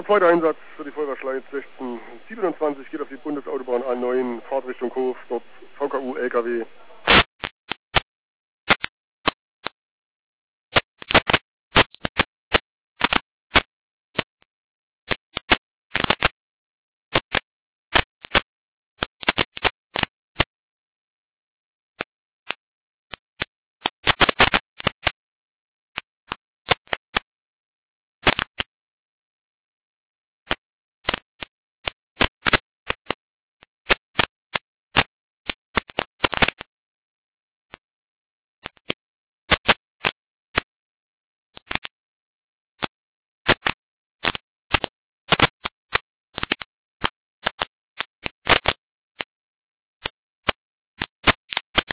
Der zweite Einsatz für die Feuerwehr Schleiz 1627 geht auf die Bundesautobahn A9, Fahrtrichtung Hof, dort VKU LKW